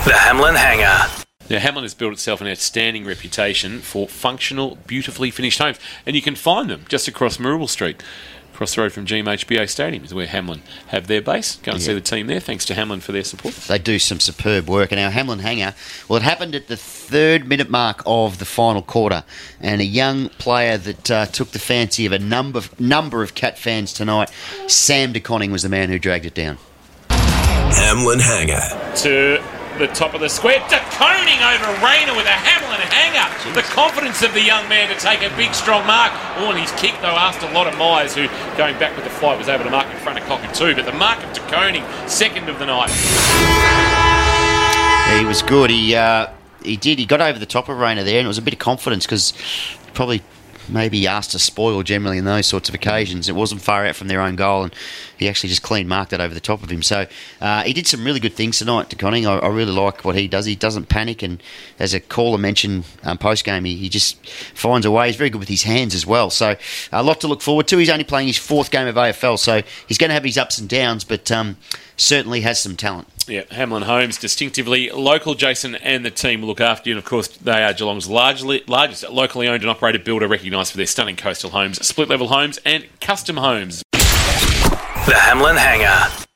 The Hamlin Hangar. Now, Hamlin has built itself an outstanding reputation for functional, beautifully finished homes, and you can find them just across Marooble Street. Across the road from GMHBA Stadium is where Hamlin have their base. Go and see the team there. Thanks to Hamlin for their support. They do some superb work. And our Hamlin Hangar, well, it happened at the 3rd-minute mark of the final quarter. And a young player that took the fancy of a number of Cat fans tonight, Sam De Koning, was the man who dragged it down. Hamlin Hangar. To the top of the square, De Koning over Rayner with a Hamlin Hangar. The confidence of the young man to take a big, strong mark. Oh, and his kick, though, asked a lot of Myers, who, going back with the flight, was able to mark in front of Cockatoo. But the mark of De Koning, second of the night. Yeah, he was good. He did. He got over the top of Rayner there, and it was a bit of confidence because probably maybe asked to spoil generally in those sorts of occasions. It wasn't far out from their own goal, and he actually just clean marked that over the top of him. So he did some really good things tonight, De Koning. I really like what he does. He doesn't panic, and as a caller mentioned post-game, he just finds a way. He's very good with his hands as well. So a lot to look forward to. He's only playing his 4th game of AFL, so he's going to have his ups and downs, but certainly has some talent. Yeah, Hamlin Homes, distinctively local. Jason and the team will look after you. And, of course, they are Geelong's largest locally owned and operated builder, recognised for their stunning coastal homes, split-level homes and custom homes. The Hamlin Hangar.